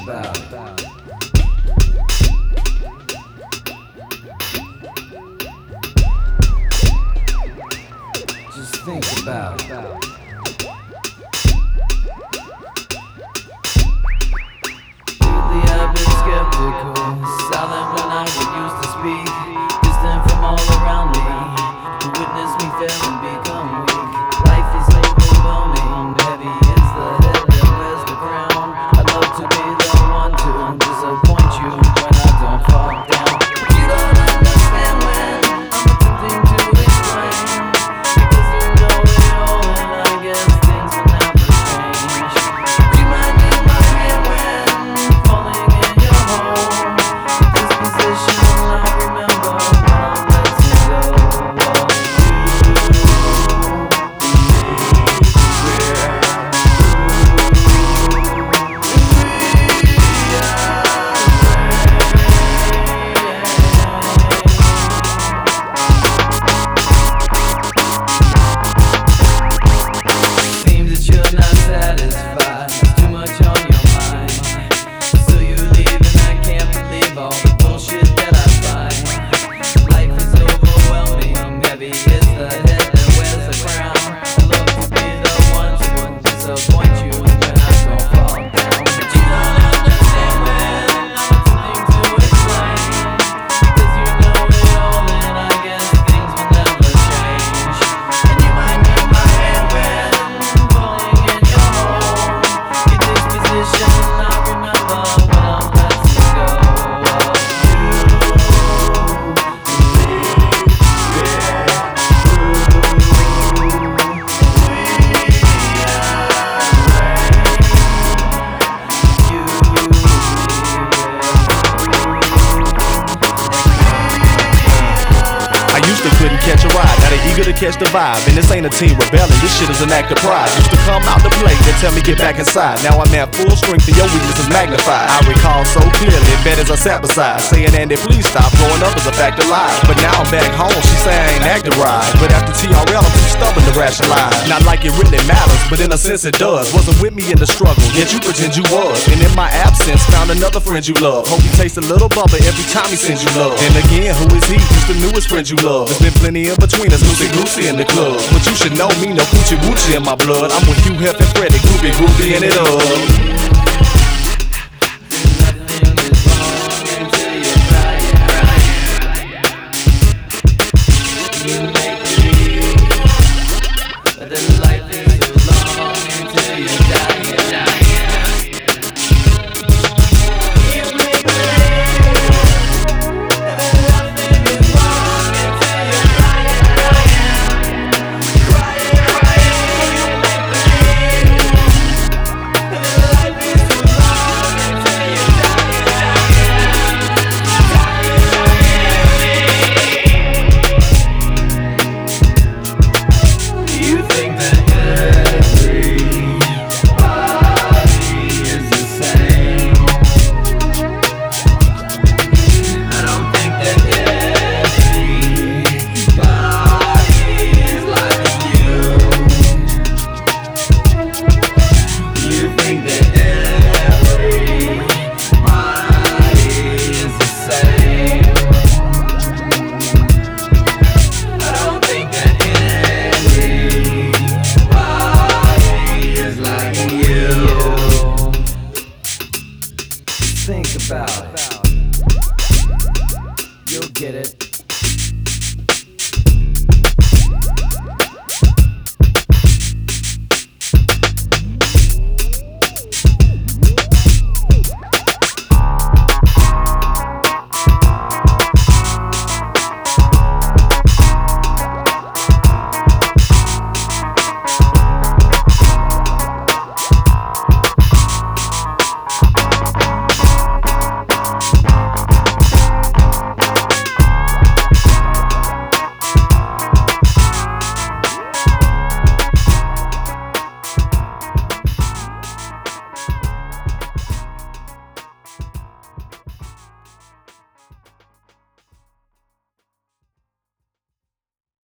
about it. Just think about it. Lately I've been skeptical, silent when I would used to speak, distant from all around me, who witnessed me fail and become weak. Life is overwhelming, heavy is the head that wears the crown. I'd love to be the one to disappoint you when I don't fall down, but you don't understand when I'm attempting to explain, because you know it all and I guess things will never change. You might be my hand when falling in your home. This position I remember when I'm letting go of you. Seems that you're not satisfied, there's too much on your mind. So you leave and I can't believe all the bullshit that I find. Life is overwhelming, heavy is the head that wears the crown. I'd love to be the one to disappoint you when I don't fall down, but you don't understand when I'm attempting to explain, because you know it all and I guess things will never change. And you might need my hand when falling in your home. Your disposition I remember when I'm letting go of I used to couldn't catch a ride, now they eager to catch the vibe. And this ain't a teen rebelling, this shit is an act of pride. Used to come out to play, they tell me get back inside. Now I'm at full strength and your weakness is magnified. I recall so clearly, bed as I sat beside, saying Andy please stop, growing up is a fact of life. But now I'm back home, she say I ain't acting right. But after TRL I'm too stubborn to rationalize. Not like it really matters, but in a sense it does. Wasn't with me in the struggle, yet you pretend you was. And in my absence, found another friend you love. Hope he tastes a little bumper every time he sends you love. And again, who is he? He's the newest friend you love. There's been plenty in between us, loosey-goosey in the club. But you should know me, no coochie-woochie in my blood. I'm with Hugh, Hef, and Freddie, groupie in it up.